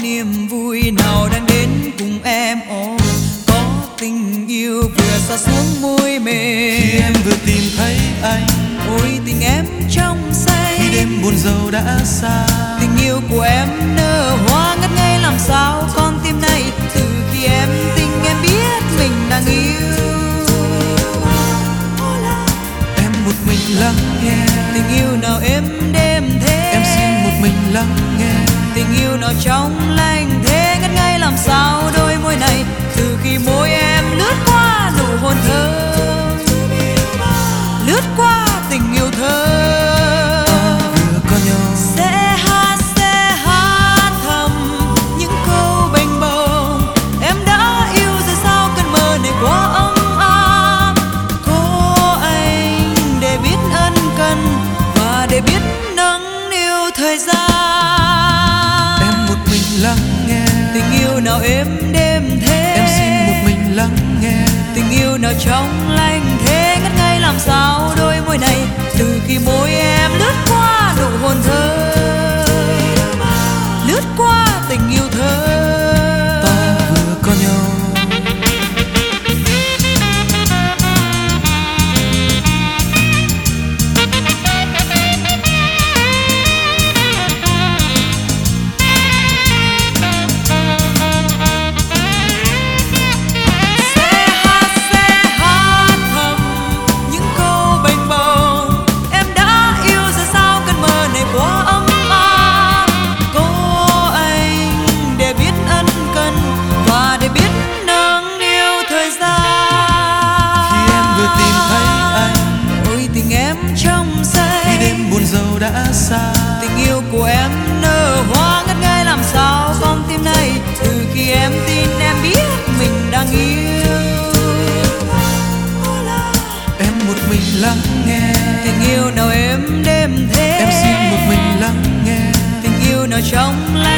niềm vui nào đang đến cùng em. Có tình yêu vừa xa xuống môi mềm khi em vừa tìm thấy anh. Ôi tình em trong say khi đêm buồn rầu đã xa. Tình yêu của em nở hoa ngất ngây làm sao con tim này. Từ khi em tình em biết mình đang yêu. Em một mình lắng nghe Tình yêu nào êm đêm thế. em xin một mình lắng nghe. Tình yêu nào trong lành thế ngất ngây làm sao đôi môi này. Từ khi môi em lướt qua nụ hôn thơ, lướt qua tình yêu thơ. Vừa có nhau Sẽ hát thầm những câu bềnh bồng. Em đã yêu rồi sao cơn mơ này quá ấm áp. Có anh để biết ân cần và để biết nâng niu thời gian. em một mình lắng nghe Tình yêu nào êm đêm thế. em xin một mình lắng nghe. Tình yêu nào trong lành thế ngất ngây làm sao đôi môi này. Từ khi môi em lướt qua nụ hôn thơ, lướt qua tình yêu thơ. Ta vừa có nhau dầu đã xa. Tình yêu của em nở hoa ngất ngây làm sao con tim này. Từ khi em tin em biết mình đang yêu. Em một mình lắng nghe Tình yêu nào êm đêm thế. em xin một mình lắng nghe. Tình yêu nào trong lành